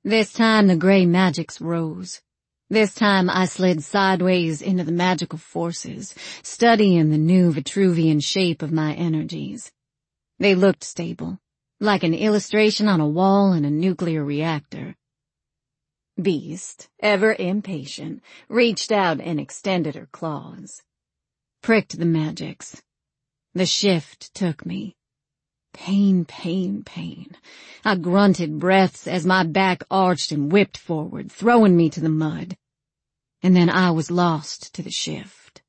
This time the gray magics rose. This time I slid sideways into the magical forces, studying the new Vitruvian shape of my energies. They looked stable, like an illustration on a wall in a nuclear reactor. Beast, ever impatient, reached out and extended her claws. Pricked the magics. The shift took me. Pain, pain, pain. I grunted breaths as my back arched and whipped forward, throwing me to the mud. And then I was lost to the shift.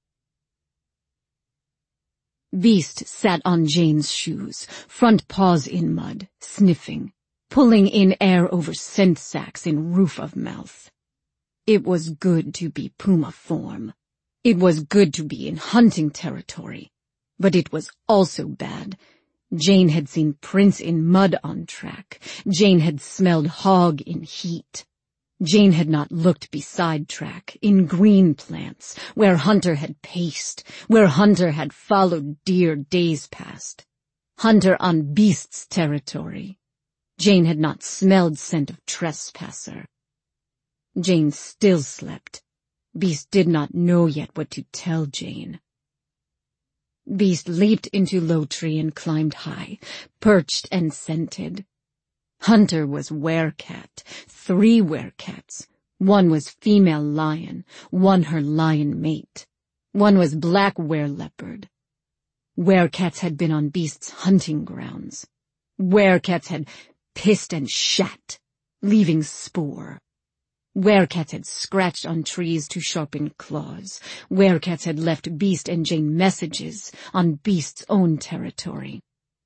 Beast sat on Jane's shoes, front paws in mud, sniffing, pulling in air over scent sacs in roof of mouth. It was good to be puma form. It was good to be in hunting territory. But it was also bad. Jane had seen prints in mud on track. Jane had smelled hog in heat. Jane had not looked beside track, in green plants, where Hunter had paced, where Hunter had followed deer days past. Hunter on Beast's territory. Jane had not smelled scent of trespasser. Jane still slept. Beast did not know yet what to tell Jane. Beast leaped into low tree and climbed high, perched and scented. Hunter was werecat, 3 werecats. One was female lion, one her lion mate. One was black wereleopard. Werecats had been on Beast's hunting grounds. Werecats had pissed and shat, leaving spoor. Werecats had scratched on trees to sharpen claws. Werecats had left Beast and Jane messages on Beast's own territory.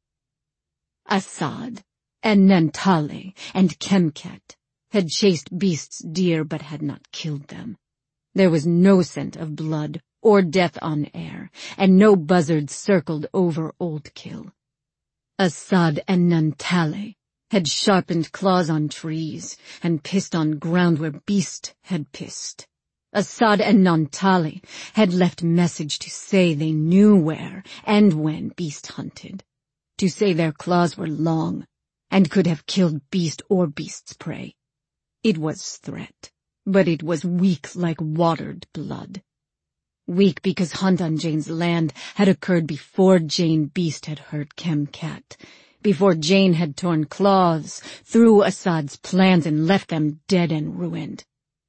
Assad and Nantale and Kemcat had chased Beast's deer but had not killed them. There was no scent of blood or death on air, and no buzzards circled over Old Kill. Assad and Nantale had sharpened claws on trees and pissed on ground where Beast had pissed. Assad and Nantale had left message to say they knew where and when Beast hunted, to say their claws were long and could have killed Beast or Beast's prey. It was threat, but it was weak like watered blood. Weak because hunt on Jane's land had occurred before Jane Beast had hurt Kemcat, before Jane had torn claws through Assad's plans and left them dead and ruined.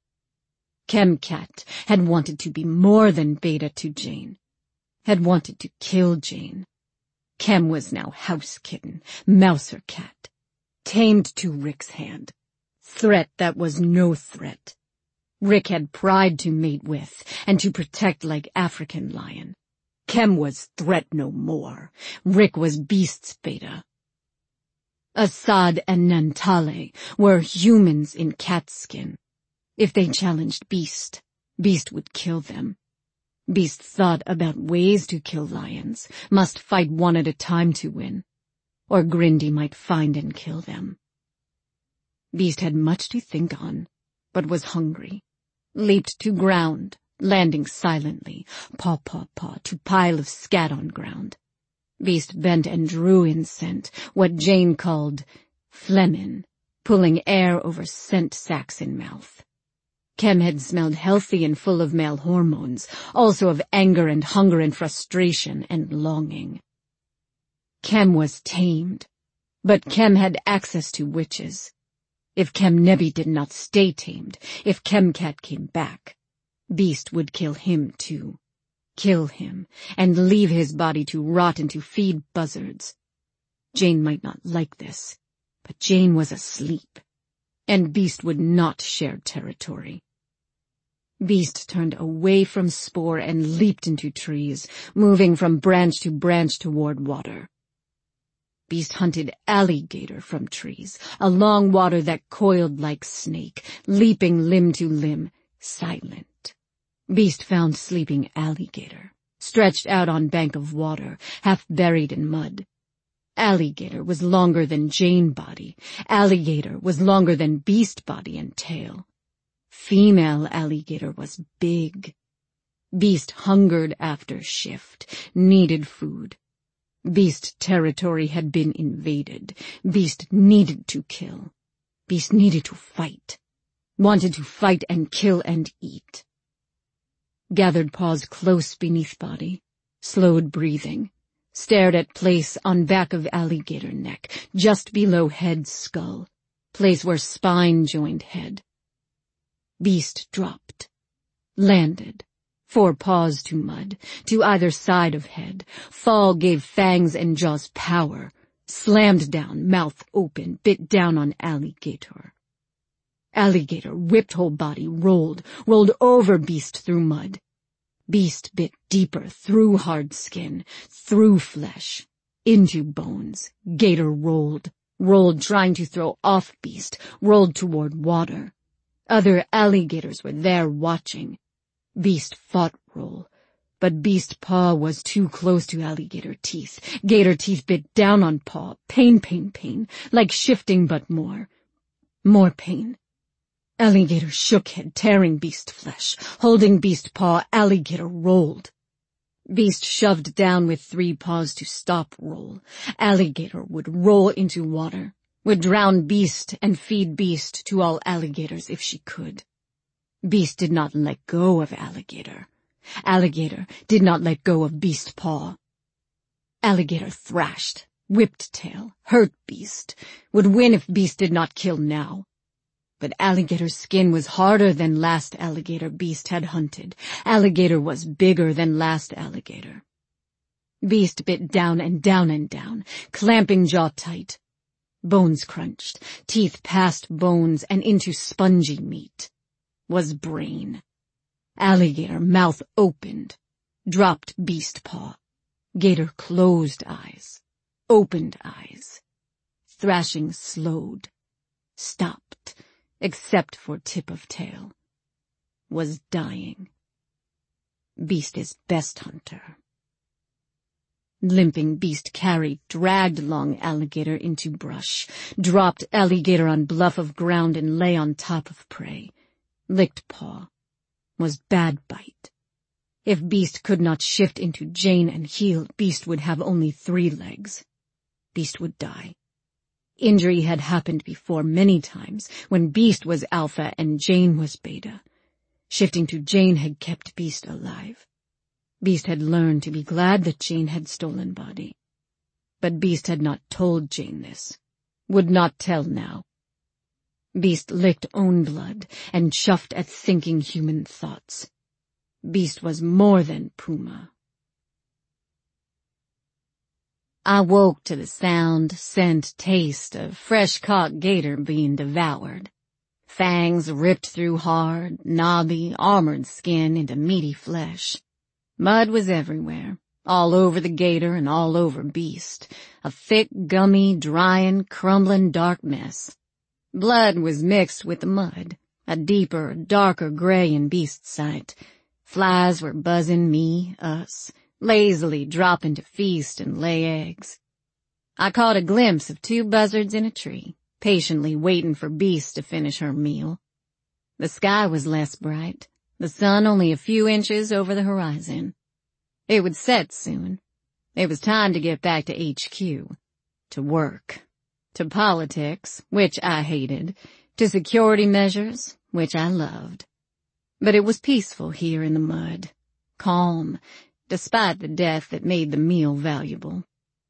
Kemcat had wanted to be more than Beta to Jane, had wanted to kill Jane. Kem was now house kitten, mouser cat, tamed to Rick's hand. Threat that was no threat. Rick had pride to mate with and to protect like African lion. Kem was threat no more. Rick was Beast's Beta. Assad and Nantale were humans in cat skin. If they challenged Beast, Beast would kill them. Beast thought about ways to kill lions, must fight one at a time to win, or Grindy might find and kill them. Beast had much to think on, but was hungry. Leaped to ground, landing silently, paw, paw, paw, to pile of scat on ground. Beast bent and drew in scent, what Jane called phlegmin, pulling air over scent sacs in mouth. Kem had smelled healthy and full of male hormones, also of anger and hunger and frustration and longing. Kem was tamed, but Kem had access to witches. If Kem Nebi did not stay tamed, if Kemcat came back, Beast would kill him too. Kill him, and leave his body to rot and to feed buzzards. Jane might not like this, but Jane was asleep, and Beast would not share territory. Beast turned away from spoor and leaped into trees, moving from branch to branch toward water. Beast hunted alligator from trees, along water that coiled like snake, leaping limb to limb, silent. Beast found sleeping alligator, stretched out on bank of water, half buried in mud. Alligator was longer than Jane body. Alligator was longer than Beast body and tail. Female alligator was big. Beast hungered after shift, needed food. Beast territory had been invaded. Beast needed to kill. Beast needed to fight. Wanted to fight and kill and eat. Gathered paws close beneath body. Slowed breathing. Stared at place on back of alligator neck, just below head skull. Place where spine joined head. Beast dropped. Landed. 4 paws to mud, to either side of head. Fall gave fangs and jaws power. Slammed down, mouth open, bit down on alligator. Alligator, whipped whole body, rolled over beast through mud. Beast bit deeper, through hard skin, through flesh, into bones. Gator rolled trying to throw off beast, rolled toward water. Other alligators were there watching. Beast fought roll, but beast paw was too close to alligator teeth. Gator teeth bit down on paw, pain, like shifting but more. More pain. Alligator shook head, tearing beast flesh. Holding beast paw, alligator rolled. Beast shoved down with 3 paws to stop roll. Alligator would roll into water, would drown beast and feed beast to all alligators if she could. Beast did not let go of alligator. Alligator did not let go of beast paw. Alligator thrashed, whipped tail, hurt beast, would win if beast did not kill now. But alligator's skin was harder than last alligator beast had hunted. Alligator was bigger than last alligator. Beast bit down and down and down, clamping jaw tight. Bones crunched, teeth past bones and into spongy meat. Was brain. Alligator mouth opened, dropped beast paw. Gator closed eyes, opened eyes. Thrashing slowed, stopped, except for tip of tail. Was dying. Beast is best hunter. Limping beast carried, dragged long alligator into brush, dropped alligator on bluff of ground and lay on top of prey. Licked paw. Was bad bite. If beast could not shift into Jane and heal, beast would have only 3 legs. Beast would die. Injury had happened before many times, when beast was alpha and Jane was beta. Shifting to Jane had kept beast alive. Beast had learned to be glad that Jane had stolen body. But beast had not told Jane this. Would not tell now. Beast licked own blood and chuffed at thinking human thoughts. Beast was more than puma. I woke to the sound, scent, taste of fresh-caught gator being devoured. Fangs ripped through hard, knobby, armored skin into meaty flesh. Mud was everywhere, all over the gator and all over beast. A thick, gummy, drying, crumbling, dark mess. Blood was mixed with the mud, a deeper, darker gray in beast's sight. Flies were buzzing me, us, lazily dropping to feast and lay eggs. I caught a glimpse of 2 buzzards in a tree, patiently waiting for beast to finish her meal. The sky was less bright, the sun only a few inches over the horizon. It would set soon. It was time to get back to HQ, to work. To politics, which I hated, to security measures, which I loved. But it was peaceful here in the mud, calm, despite the death that made the meal valuable.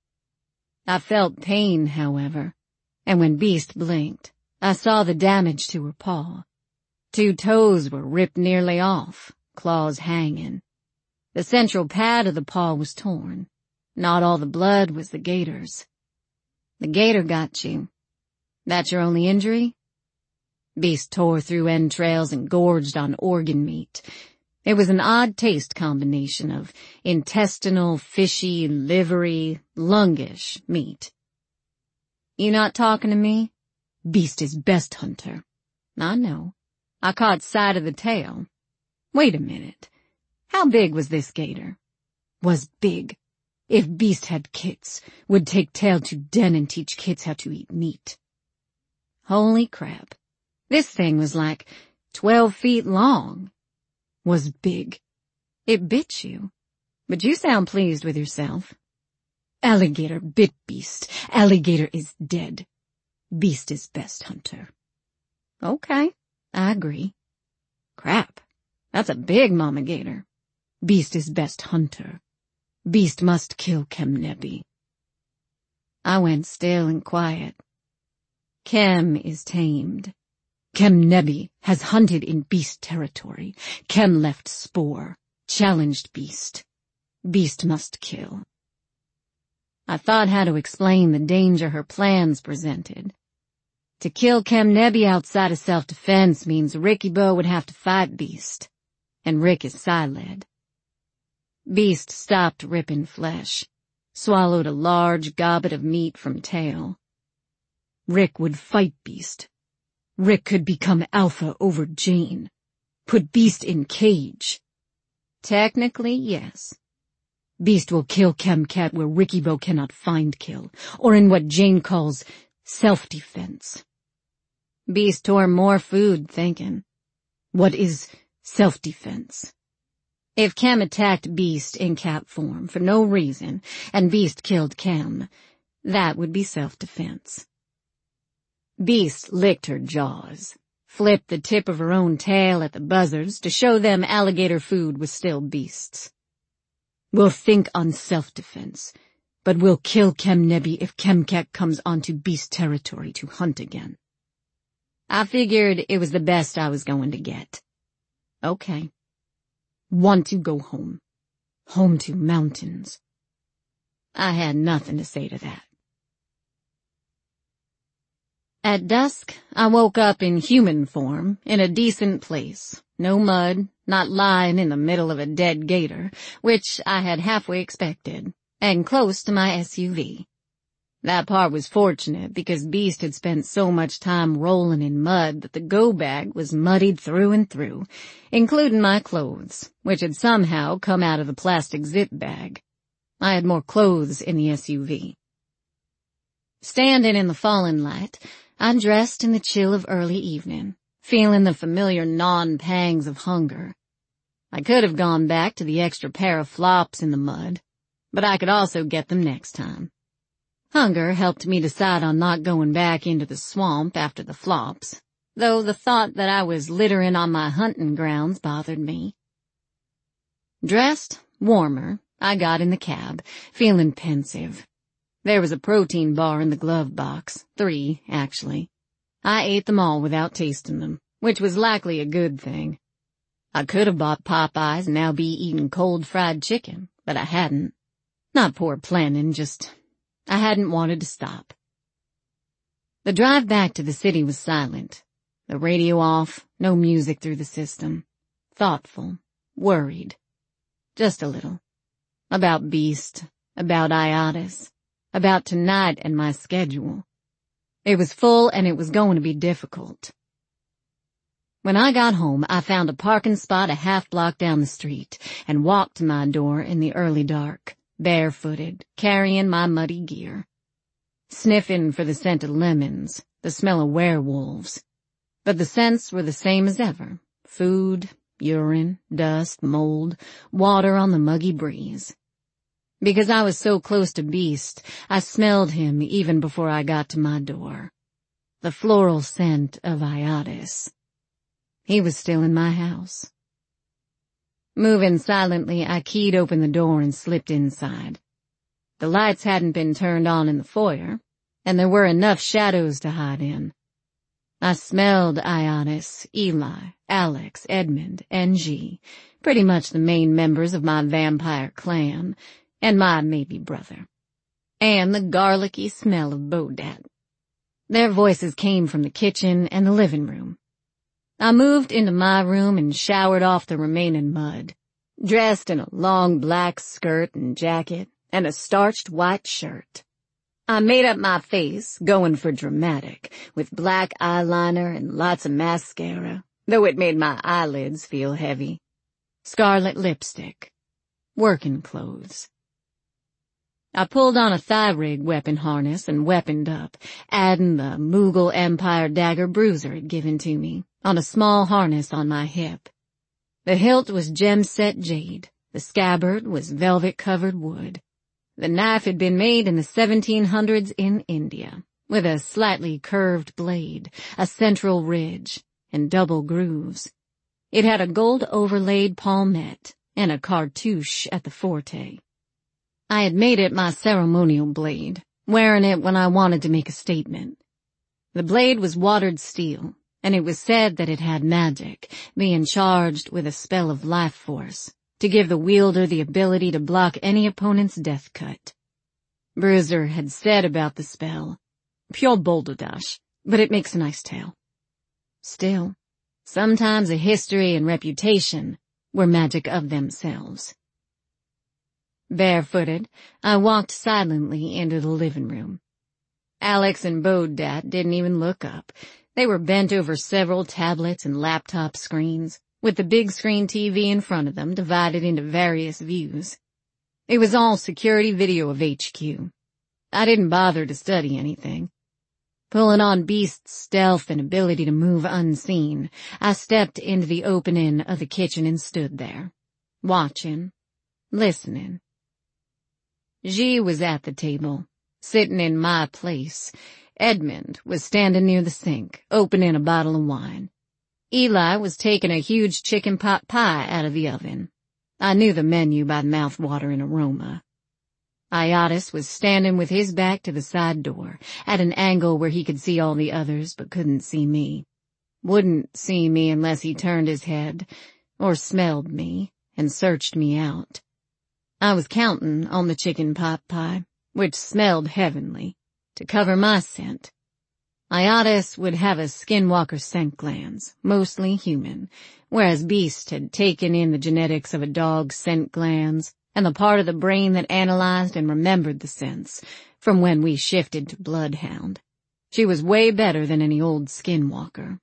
I felt pain, however, and when Beast blinked, I saw the damage to her paw. 2 toes were ripped nearly off, claws hanging. The central pad of the paw was torn. Not all the blood was the gator's. The gator got you. That your only injury? Beast tore through entrails and gorged on organ meat. It was an odd taste combination of intestinal, fishy, livery, lungish meat. You not talking to me? Beast is best hunter. I know. I caught sight of the tail. Wait a minute. How big was this gator? Was big. If Beast had kits, would take tail to den and teach kids how to eat meat. Holy crap. This thing was like 12 feet long. Was big. It bit you. But you sound pleased with yourself. Alligator bit Beast. Alligator is dead. Beast is best hunter. Okay, I agree. Crap, that's a big mama gator. Beast is best hunter. Beast must kill Kem Nebi. I went still and quiet. Kem is tamed. Kem Nebi has hunted in Beast territory. Kem left spoor, challenged Beast. Beast must kill. I thought how to explain the danger her plans presented. To kill Kem Nebi outside of self-defense means Ricky Bo would have to fight Beast, and Rick is Siled. Beast stopped ripping flesh, swallowed a large gobbet of meat from tail. Rick would fight Beast. Rick could become alpha over Jane, put Beast in cage. Technically, yes. Beast will kill Kem-Cat where Ricky Bo cannot find kill, or in what Jane calls self-defense. Beast tore more food thinking. What is self-defense? If Kem attacked Beast in cat form for no reason, and Beast killed Kem, that would be self-defense. Beast licked her jaws, flipped the tip of her own tail at the buzzards to show them alligator food was still Beast's. We'll think on self-defense, but we'll kill Kem Nebi if Kem-Cat comes onto Beast territory to hunt again. I figured it was the best I was going to get. Okay. Want to go home. Home to mountains. I had nothing to say to that. At dusk, I woke up in human form, in a decent place. No mud, not lying in the middle of a dead gator, which I had halfway expected, and close to my SUV. That part was fortunate because Beast had spent so much time rolling in mud that the go bag was muddied through and through, including my clothes, which had somehow come out of the plastic zip bag. I had more clothes in the SUV. Standing in the fallen light, I dressed in the chill of early evening, feeling the familiar gnawing pangs of hunger. I could have gone back to the extra pair of flops in the mud, but I could also get them next time. Hunger helped me decide on not going back into the swamp after the flops, though the thought that I was littering on my hunting grounds bothered me. Dressed, warmer, I got in the cab, feeling pensive. There was a protein bar in the glove box, 3, actually. I ate them all without tasting them, which was likely a good thing. I could have bought Popeyes and now be eating cold fried chicken, but I hadn't. Not poor planning, just I hadn't wanted to stop. The drive back to the city was silent. The radio off, no music through the system. Thoughtful, worried. Just a little. About Beast, about Iotis, about tonight and my schedule. It was full and it was going to be difficult. When I got home, I found a parking spot a half block down the street and walked to my door in the early dark, barefooted, carrying my muddy gear. Sniffing for the scent of lemons, the smell of werewolves. But the scents were the same as ever. Food, urine, dust, mold, water on the muggy breeze. Because I was so close to Beast, I smelled him even before I got to my door. The floral scent of Iotis. He was still in my house. Moving silently, I keyed open the door and slipped inside. The lights hadn't been turned on in the foyer, and there were enough shadows to hide in. I smelled Iotis, Eli, Alex, Edmund, NG, pretty much the main members of my vampire clan, and my maybe brother. And the garlicky smell of Bodat. Their voices came from the kitchen and the living room. I moved into my room and showered off the remaining mud, dressed in a long black skirt and jacket and a starched white shirt. I made up my face, going for dramatic, with black eyeliner and lots of mascara, though it made my eyelids feel heavy. Scarlet lipstick. Working clothes. I pulled on a thigh-rig weapon harness and weaponed up, adding the Mughal Empire dagger Bruiser had given to me, on a small harness on my hip. The hilt was gem-set jade, the scabbard was velvet-covered wood. The knife had been made in the 1700s in India, with a slightly curved blade, a central ridge, and double grooves. It had a gold-overlaid palmette and a cartouche at the forte. I had made it my ceremonial blade, wearing it when I wanted to make a statement. The blade was watered steel, and it was said that it had magic, being charged with a spell of life force, to give the wielder the ability to block any opponent's death cut. Bruiser had said about the spell, "Pure balderdash, but it makes a nice tale." Still, sometimes a history and reputation were magic of themselves. Barefooted, I walked silently into the living room. Alex and Bodat didn't even look up. They were bent over several tablets and laptop screens, with the big screen TV in front of them divided into various views. It was all security video of HQ. I didn't bother to study anything. Pulling on Beast's stealth and ability to move unseen, I stepped into the opening of the kitchen and stood there, watching, listening. G was at the table, sitting in my place. Edmund was standing near the sink, opening a bottle of wine. Eli was taking a huge chicken pot pie out of the oven. I knew the menu by the mouth-watering aroma. Iotis was standing with his back to the side door, at an angle where he could see all the others but couldn't see me. Wouldn't see me unless he turned his head, or smelled me, and searched me out. I was counting on the chicken pot pie, which smelled heavenly, to cover my scent. Iotis would have a skinwalker scent glands, mostly human, whereas Beast had taken in the genetics of a dog's scent glands and the part of the brain that analyzed and remembered the scents from when we shifted to Bloodhound. She was way better than any old skinwalker.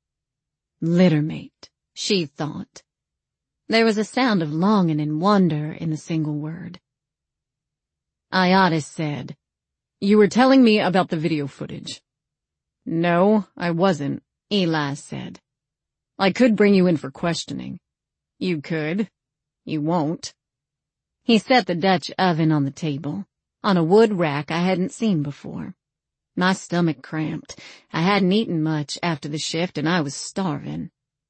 Littermate, she thought. There was a sound of longing and wonder in the single word. Iotis said, "You were telling me about the video footage." "No, I wasn't," Eli said. "I could bring you in for questioning." "You could. You won't." He set the Dutch oven on the table, on a wood rack I hadn't seen before. My stomach cramped. I hadn't eaten much after the shift and I was starving.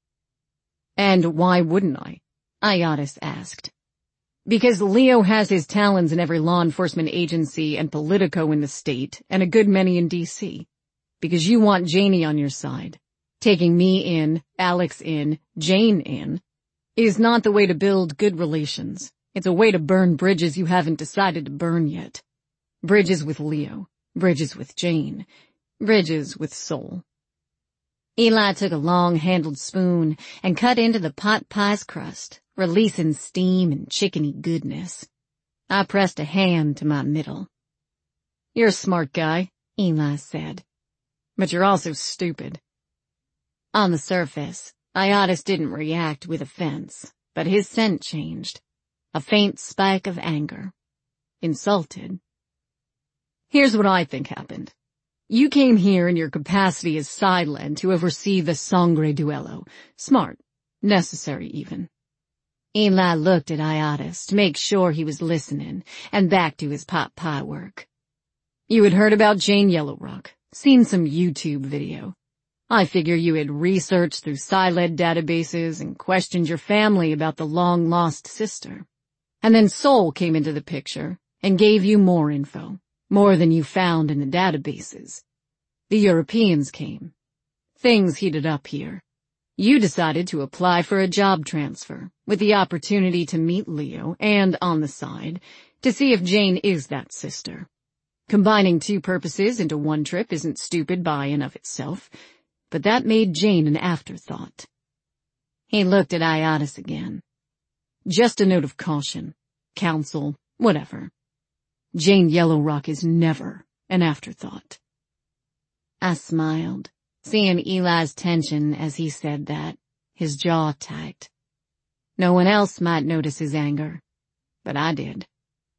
"And why wouldn't I?" Iotis asked. "Because Leo has his talons in every law enforcement agency and Politico in the state, and a good many in D.C. Because you want Janie on your side. Taking me in, Alex in, Jane in, is not the way to build good relations. It's a way to burn bridges you haven't decided to burn yet. Bridges with Leo, bridges with Jane, bridges with soul." Eli took a long-handled spoon and cut into the pot pie's crust, releasing steam and chickeny goodness. I pressed a hand to my middle. "You're a smart guy," Eli said. "But you're also stupid." On the surface, Iotis didn't react with offense, but his scent changed. A faint spike of anger. Insulted. "Here's what I think happened. You came here in your capacity as Silent to oversee the Sangre Duello. Smart. Necessary even." Eli looked at Iotis to make sure he was listening, and back to his pot pie work. "You had heard about Jane Yellowrock, seen some YouTube video. I figure you had researched through Silent databases and questioned your family about the long-lost sister. And then Soul came into the picture and gave you more info, more than you found in the databases. The Europeans came. Things heated up here. You decided to apply for a job transfer, with the opportunity to meet Leo and, on the side, to see if Jane is that sister. Combining two purposes into one trip isn't stupid by and of itself, but that made Jane an afterthought." He looked at Iotis again. "Just a note of caution. Counsel, whatever. Jane Yellowrock is never an afterthought." I smiled, seeing Eli's tension as he said that, his jaw tight. No one else might notice his anger, but I did.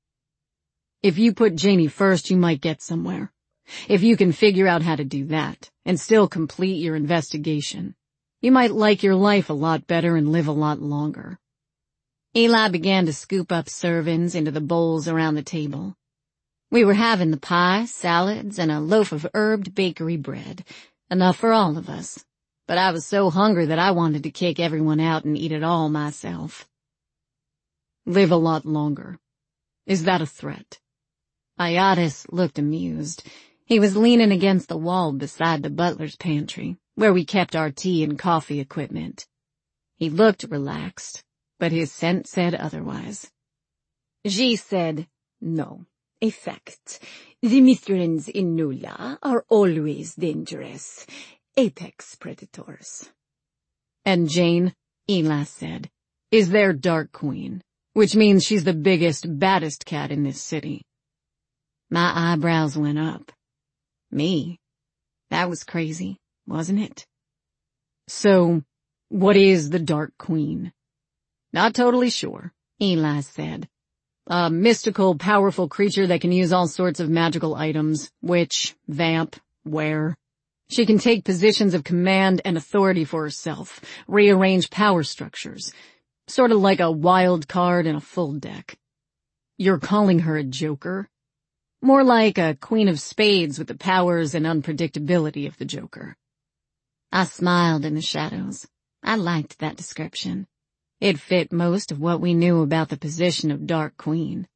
"If you put Janie first, you might get somewhere. If you can figure out how to do that, and still complete your investigation, you might like your life a lot better and live a lot longer." Eli began to scoop up servings into the bowls around the table. We were having the pie, salads, and a loaf of herbed bakery bread. Enough for all of us. But I was so hungry that I wanted to kick everyone out and eat it all myself. Live a lot longer. Is that a threat? Iotis looked amused. He was leaning against the wall beside the butler's pantry, where we kept our tea and coffee equipment. He looked relaxed, but his scent said otherwise. She said, "No. A fact. The Mithrans in Nula are always dangerous. Apex predators." "And Jane," Eli said, "is their Dark Queen, which means she's the biggest, baddest cat in this city." My eyebrows went up. Me? That was crazy, wasn't it? "So, what is the Dark Queen?" "Not totally sure," Eli said. "A mystical, powerful creature that can use all sorts of magical items. Witch, vamp, were. She can take positions of command and authority for herself, rearrange power structures. Sort of like a wild card in a full deck." "You're calling her a joker?" "More like a queen of spades with the powers and unpredictability of the joker." I smiled in the shadows. I liked that description. It fit most of what we knew about the position of Dark Queen.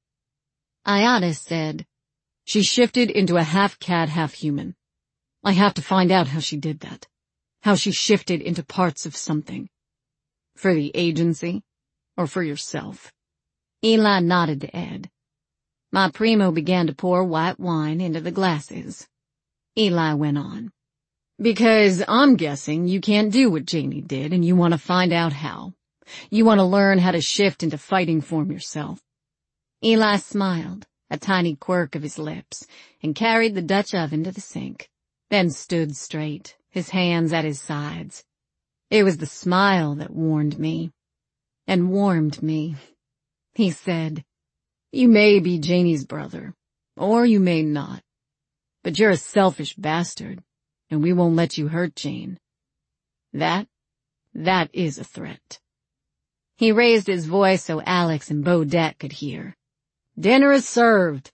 Iotis said, "She shifted into a half-cat, half-human. I have to find out how she did that. How she shifted into parts of something. For the agency, or for yourself?" Eli nodded to Ed. My primo began to pour white wine into the glasses. Eli went on. "Because I'm guessing you can't do what Janie did and you want to find out how. You want to learn how to shift into fighting form yourself." Eli smiled, a tiny quirk of his lips, and carried the Dutch oven to the sink, then stood straight, his hands at his sides. It was the smile that warned me, and warmed me. He said, "You may be Janie's brother, or you may not. But you're a selfish bastard, and we won't let you hurt Jane. That is a threat." He raised his voice so Alex and Bodette could hear. "Dinner is served."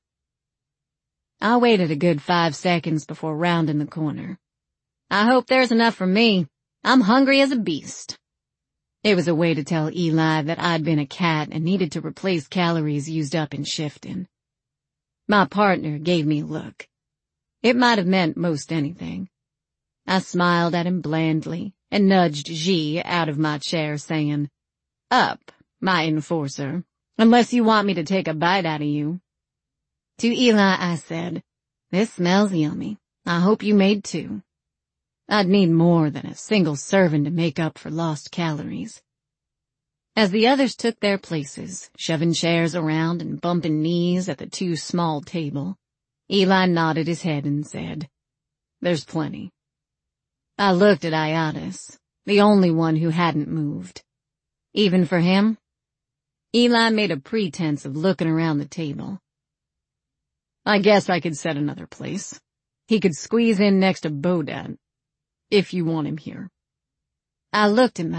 I waited a good 5 seconds before rounding the corner. "I hope there's enough for me. I'm hungry as a beast." It was a way to tell Eli that I'd been a cat and needed to replace calories used up in shifting. My partner gave me a look. It might have meant most anything. I smiled at him blandly and nudged G out of my chair, saying, "Up, my enforcer, unless you want me to take a bite out of you." To Eli I said, "This smells yummy. I hope you made 2. I'd need more than a single serving to make up for lost calories." As the others took their places, shoving chairs around and bumping knees at the too small table, Eli nodded his head and said, "There's plenty." I looked at Iotis, the only one who hadn't moved. Even for him? Eli made a pretense of looking around the table. "I guess I could set another place. He could squeeze in next to Bodette, if you want him here." I looked at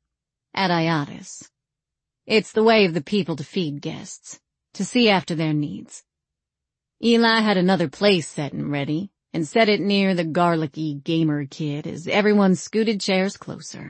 Iotis. It's the way of the people to feed guests, to see after their needs. Eli had another place set and ready, and set it near the garlicky gamer kid as everyone scooted chairs closer.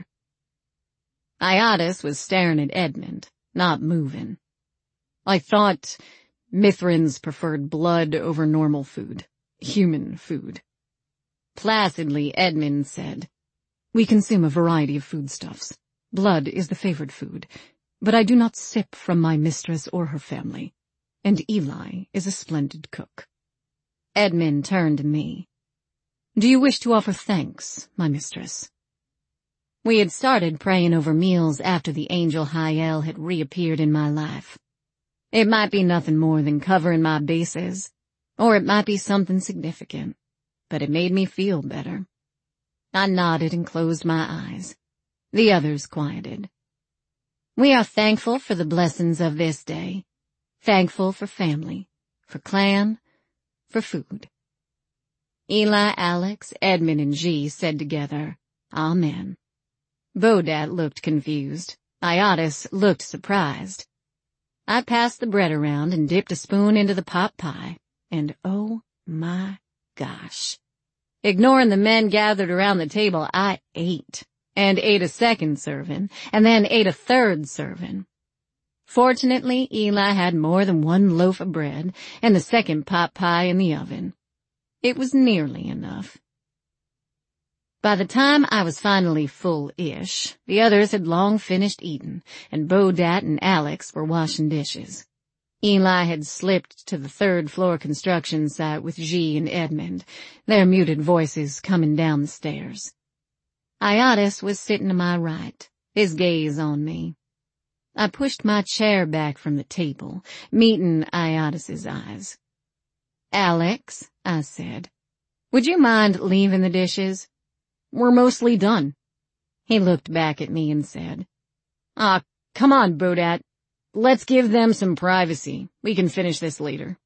Iotis was staring at Edmund, not moving. "I thought Mithrans preferred blood over normal food, human food." Placidly, Edmund said, "We consume a variety of foodstuffs. Blood is the favored food, but I do not sip from my mistress or her family, and Eli is a splendid cook." Edmund turned to me. "Do you wish to offer thanks, my mistress?" We had started praying over meals after the angel Hyel had reappeared in my life. It might be nothing more than covering my bases, or it might be something significant, but it made me feel better. I nodded and closed my eyes. The others quieted. "We are thankful for the blessings of this day, thankful for family, for clan, for food." Eli, Alex, Edmund, and G said together, "Amen." Bodette looked confused. Iotis looked surprised. I passed the bread around and dipped a spoon into the pot pie, and oh my gosh. Ignoring the men gathered around the table, I ate, and ate a second serving, and then ate a third serving. Fortunately, Eli had more than one loaf of bread and the second pot pie in the oven. It was nearly enough. By the time I was finally full-ish, the others had long finished eating, and Bodat and Alex were washing dishes. Eli had slipped to the third-floor construction site with G and Edmund, their muted voices coming down the stairs. Iotis was sitting to my right, his gaze on me. I pushed my chair back from the table, meeting Iotis's eyes. "Alex," I said, "would you mind leaving the dishes? We're mostly done." He looked back at me and said, Come on, Bodat. Let's give them some privacy. We can finish this later."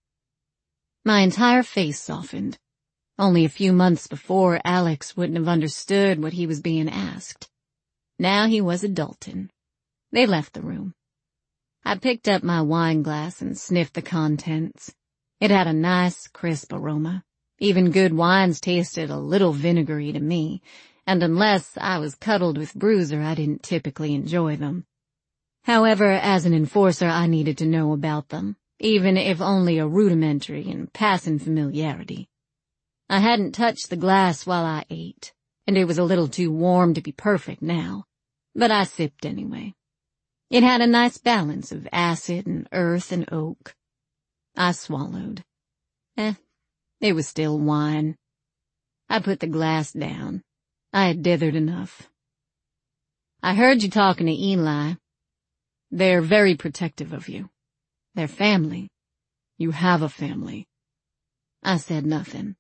My entire face softened. Only a few months before, Alex wouldn't have understood what he was being asked. Now he was adulting. They left the room. I picked up my wine glass and sniffed the contents. It had a nice, crisp aroma. Even good wines tasted a little vinegary to me, and unless I was cuddled with Bruiser, I didn't typically enjoy them. However, as an enforcer, I needed to know about them, even if only a rudimentary and passing familiarity. I hadn't touched the glass while I ate, and it was a little too warm to be perfect now, but I sipped anyway. It had a nice balance of acid and earth and oak. I swallowed. It was still wine. I put the glass down. I had dithered enough. "I heard you talking to Eli. They're very protective of you. They're family. You have a family." I said nothing.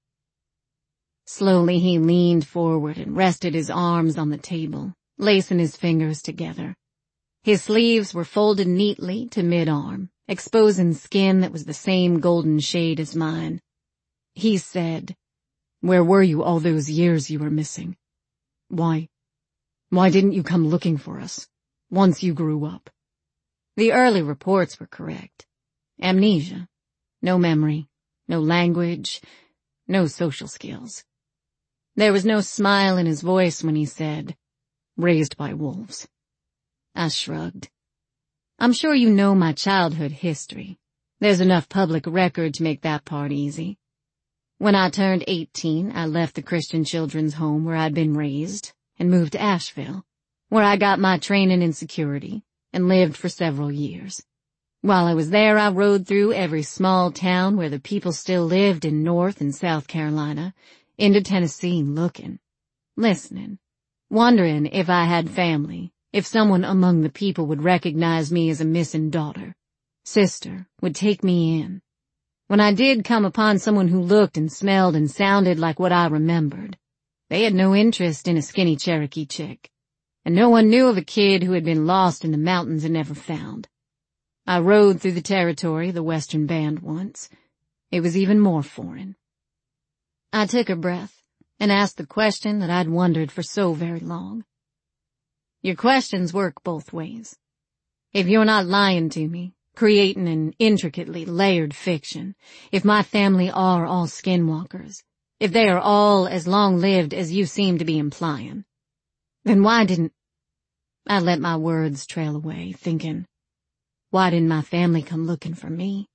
Slowly he leaned forward and rested his arms on the table, lacing his fingers together. His sleeves were folded neatly to mid-arm, exposing skin that was the same golden shade as mine. He said, "Where were you all those years you were missing? Why didn't you come looking for us, once you grew up?" The early reports were correct. Amnesia. No memory, no language, no social skills. There was no smile in his voice when he said, "Raised by wolves." I shrugged. "I'm sure you know my childhood history. There's enough public record to make that part easy. When I turned 18, I left the Christian Children's Home where I'd been raised and moved to Asheville, where I got my training in security and lived for several years. While I was there, I rode through every small town where the people still lived in North and South Carolina, into Tennessee looking, listening, wondering if I had family, if someone among the people would recognize me as a missing daughter, sister, would take me in. When I did come upon someone who looked and smelled and sounded like what I remembered, they had no interest in a skinny Cherokee chick, and no one knew of a kid who had been lost in the mountains and never found. I rode through the territory of the Western Band once. It was even more foreign. I took a breath and asked the question that I'd wondered for so very long. "Your questions work both ways. If you're not lying to me, creating an intricately layered fiction, if my family are all skinwalkers, if they are all as long-lived as you seem to be implying, then why didn't—" I let my words trail away, thinking, why didn't my family come looking for me?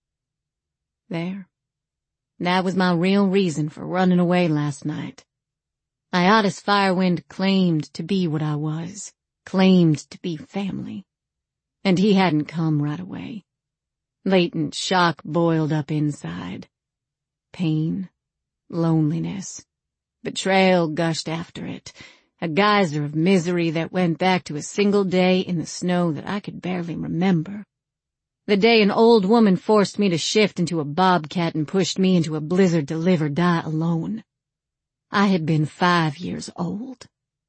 There. That was my real reason for running away last night. Iotis Firewind claimed to be what I was, claimed to be family. And he hadn't come right away. Latent shock boiled up inside. Pain, loneliness, betrayal gushed after it, a geyser of misery that went back to a single day in the snow that I could barely remember. The day an old woman forced me to shift into a bobcat and pushed me into a blizzard to live or die alone. I had been 5 years old.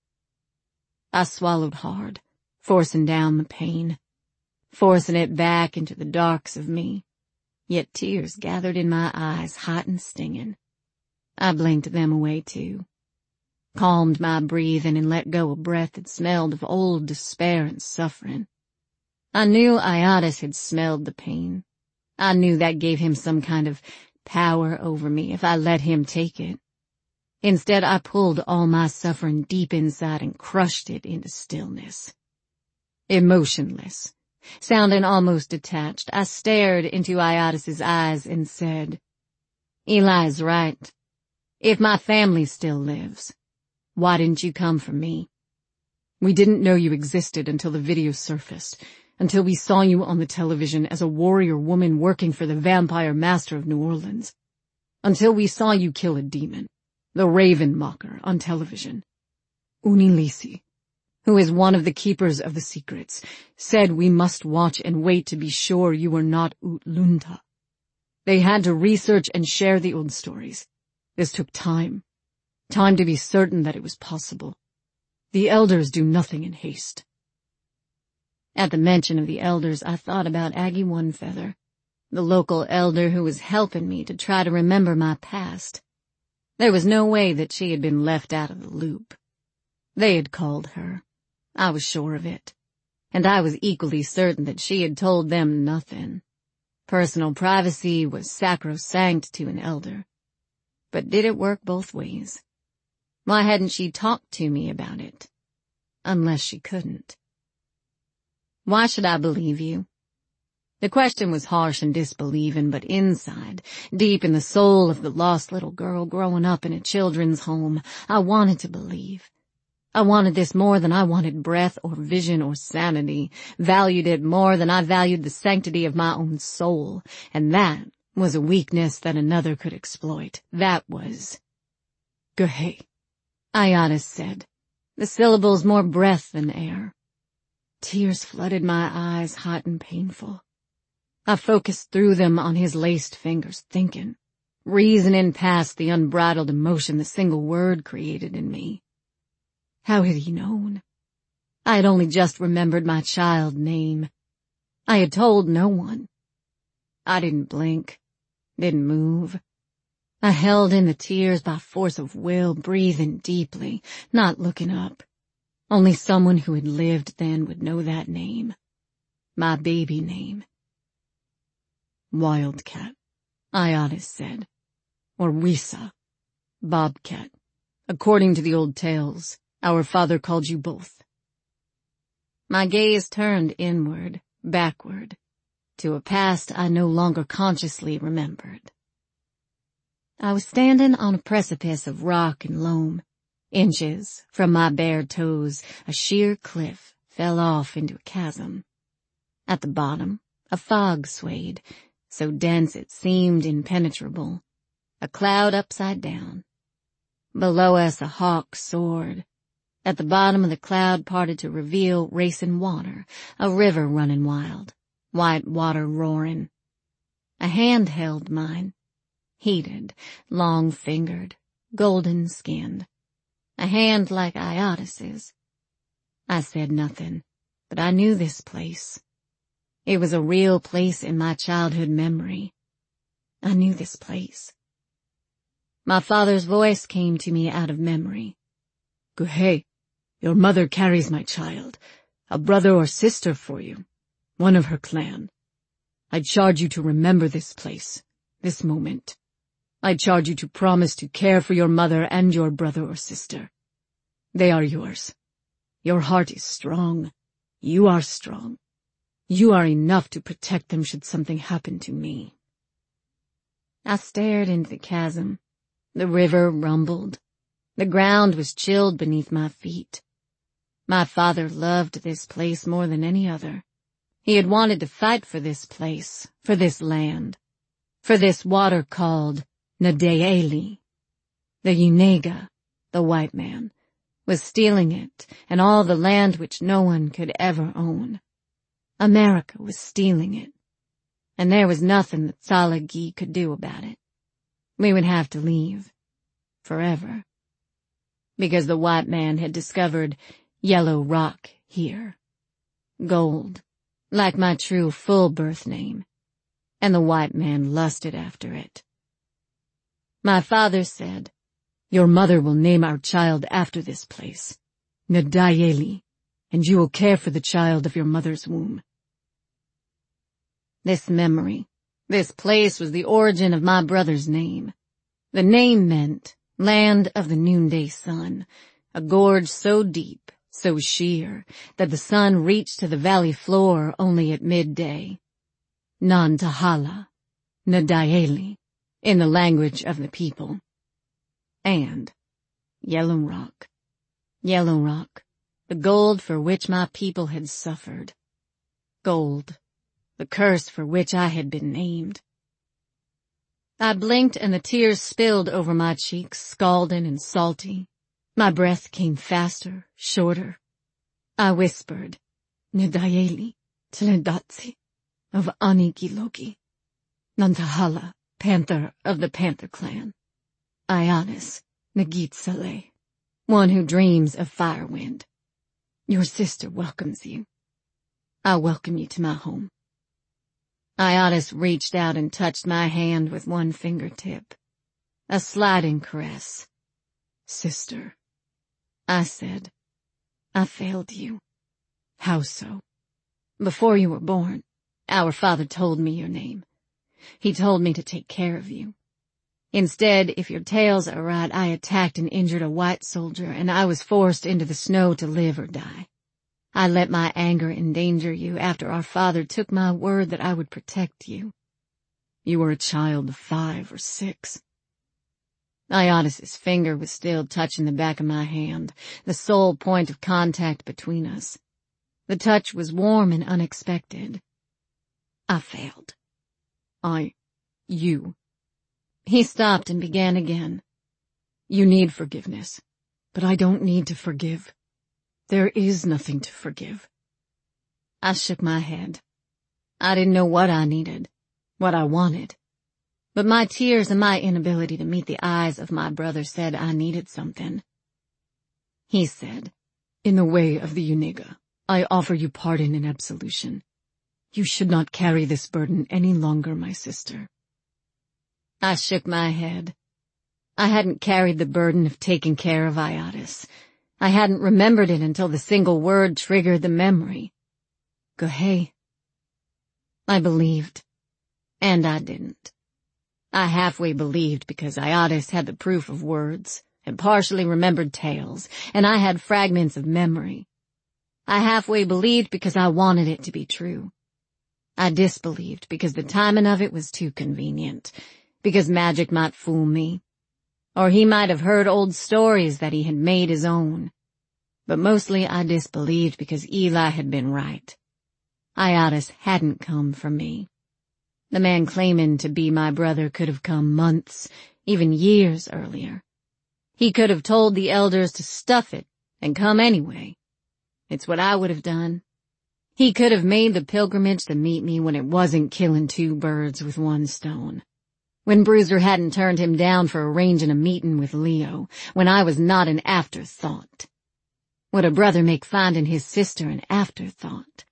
I swallowed hard, forcing down the pain, forcing it back into the darks of me, yet tears gathered in my eyes, hot and stinging. I blinked them away too, calmed my breathing and let go a breath that smelled of old despair and suffering. I knew Iotis had smelled the pain. I knew that gave him some kind of power over me if I let him take it. Instead, I pulled all my suffering deep inside and crushed it into stillness. Emotionless, sounding almost detached, I stared into Iotis's eyes and said, "Eli's right. If my family still lives, why didn't you come for me? We didn't know you existed until the video surfaced, until we saw you on the television as a warrior woman working for the vampire master of New Orleans, until we saw you kill a demon, the Raven Mocker, on television. Unilisi, who is one of the keepers of the secrets, said we must watch and wait to be sure you were not Utlunta. They had to research and share the old stories. This took time. Time to be certain that it was possible. The elders do nothing in haste." At the mention of the elders, I thought about Aggie One Feather, the local elder who was helping me to try to remember my past. There was no way that she had been left out of the loop. They had called her. I was sure of it. And I was equally certain that she had told them nothing. Personal privacy was sacrosanct to an elder. But did it work both ways? Why hadn't she talked to me about it? Unless she couldn't. Why should I believe you? The question was harsh and disbelieving, but inside, deep in the soul of the lost little girl growing up in a children's home, I wanted to believe. I wanted this more than I wanted breath or vision or sanity, valued it more than I valued the sanctity of my own soul, and that was a weakness that another could exploit. That was Gehe, Iotis said, the syllables more breath than air. Tears flooded my eyes, hot and painful. I focused through them on his laced fingers, thinking, reasoning past the unbridled emotion the single word created in me. How had he known? I had only just remembered my child name. I had told no one. I didn't blink, didn't move. I held in the tears by force of will, breathing deeply, not looking up. Only someone who had lived then would know that name. My baby name. Wildcat, Iotis said. Or Wisa, Bobcat. According to the old tales, our father called you both. My gaze turned inward, backward, to a past I no longer consciously remembered. I was standing on a precipice of rock and loam. Inches from my bare toes, a sheer cliff fell off into a chasm. At the bottom, a fog swayed, so dense it seemed impenetrable, a cloud upside down. Below us a hawk soared. At the bottom of the cloud parted to reveal racing water, a river running wild, white water roaring. A hand held mine, heated, long-fingered, golden-skinned. A hand like Iotis's. I said nothing, but I knew this place. It was a real place in my childhood memory. I knew this place. My father's voice came to me out of memory. Gehe, your mother carries my child, a brother or sister for you, one of her clan. I charge you to remember this place, this moment. I charge you to promise to care for your mother and your brother or sister. They are yours. Your heart is strong. You are strong. You are enough to protect them should something happen to me. I stared into the chasm. The river rumbled. The ground was chilled beneath my feet. My father loved this place more than any other. He had wanted to fight for this place, for this land, for this water called Nde'eli. The Unega, the white man, was stealing it and all the land which no one could ever own. America was stealing it, and there was nothing that Salagi could do about it. We would have to leave, forever, because the white man had discovered yellow rock here, gold, like my true full birth name, and the white man lusted after it. My father said, your mother will name our child after this place, Nde'eli, and you will care for the child of your mother's womb. This memory, this place was the origin of my brother's name. The name meant land of the noonday sun, a gorge so deep, so sheer, that the sun reached to the valley floor only at midday. Nantahala, Nadaeli, in the language of the people. And Yellow Rock. Yellow Rock, the gold for which my people had suffered. Gold, the curse for which I had been named. I blinked and the tears spilled over my cheeks, scalding and salty. My breath came faster, shorter. I whispered, Nadaeli, Tledatsi, of Anigilogi. Nantahala, Panther of the Panther Clan. Ionis, Nagitsale, one who dreams of Firewind. Your sister welcomes you. I welcome you to my home. Ionis reached out and touched my hand with one fingertip. A sliding caress. Sister, I said, I failed you. How so? Before you were born, our father told me your name. He told me to take care of you. Instead, if your tales are right, I attacked and injured a white soldier, and I was forced into the snow to live or die. I let my anger endanger you after our father took my word that I would protect you. You were a child of 5 or 6. Ionis's finger was still touching the back of my hand, the sole point of contact between us. The touch was warm and unexpected. I failed. You. He stopped and began again. You need forgiveness, but I don't need to forgive. There is nothing to forgive. I shook my head. I didn't know what I needed, what I wanted. But my tears and my inability to meet the eyes of my brother said I needed something. He said, in the way of the Uniga, I offer you pardon and absolution. You should not carry this burden any longer, my sister. I shook my head. I hadn't carried the burden of taking care of Iotis. I hadn't remembered it until the single word triggered the memory. Gohei. I believed. And I didn't. I halfway believed because Iotis had the proof of words, and partially remembered tales, and I had fragments of memory. I halfway believed because I wanted it to be true. I disbelieved because the timing of it was too convenient, because magic might fool me, or he might have heard old stories that he had made his own. But mostly I disbelieved because Eli had been right. Iotis hadn't come for me. The man claiming to be my brother could have come months, even years earlier. He could have told the elders to stuff it and come anyway. It's what I would have done. He could have made the pilgrimage to meet me when it wasn't killing 2 birds with 1 stone. When Bruiser hadn't turned him down for arranging a meeting with Leo, when I was not an afterthought. Would a brother make finding his sister an afterthought?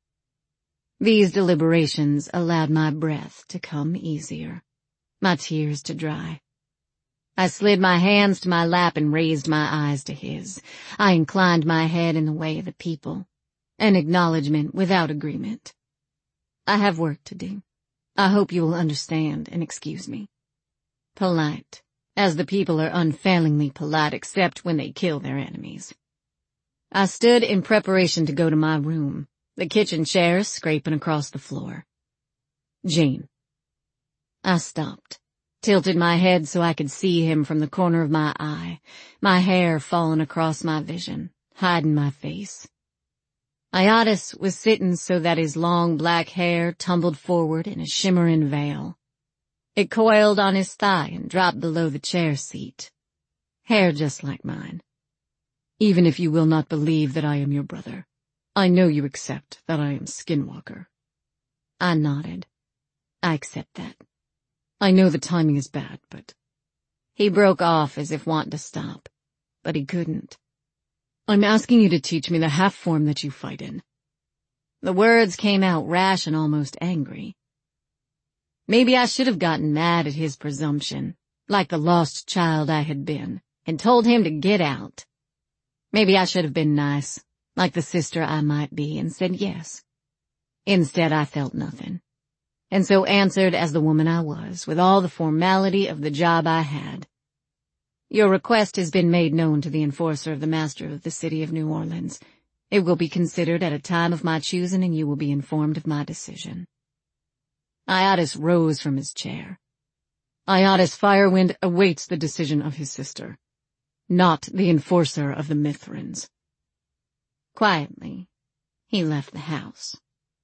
These deliberations allowed my breath to come easier, my tears to dry. I slid my hands to my lap and raised my eyes to his. I inclined my head in the way of the people, an acknowledgement without agreement. I have work to do. I hope you will understand and excuse me. Polite, as the people are unfailingly polite except when they kill their enemies. I stood in preparation to go to my room, the kitchen chairs scraping across the floor. Jane. I stopped, tilted my head so I could see him from the corner of my eye, my hair falling across my vision, hiding my face. Iotis was sitting so that his long black hair tumbled forward in a shimmering veil. It coiled on his thigh and dropped below the chair seat. Hair just like mine. Even if you will not believe that I am your brother, I know you accept that I am Skinwalker. I nodded. I accept that. I know the timing is bad, but... He broke off as if wanting to stop, but he couldn't. I'm asking you to teach me the half-form that you fight in. The words came out rash and almost angry. Maybe I should have gotten mad at his presumption, like the lost child I had been, and told him to get out. Maybe I should have been nice, like the sister I might be, and said yes. Instead, I felt nothing. and so answered as the woman I was, with all the formality of the job I had. Your request has been made known to the enforcer of the master of the city of New Orleans. It will be considered at a time of my choosing, and you will be informed of my decision. Iotis rose from his chair. Iotis Firewind awaits the decision of his sister, not the enforcer of the Mithrans. Quietly, he left the house.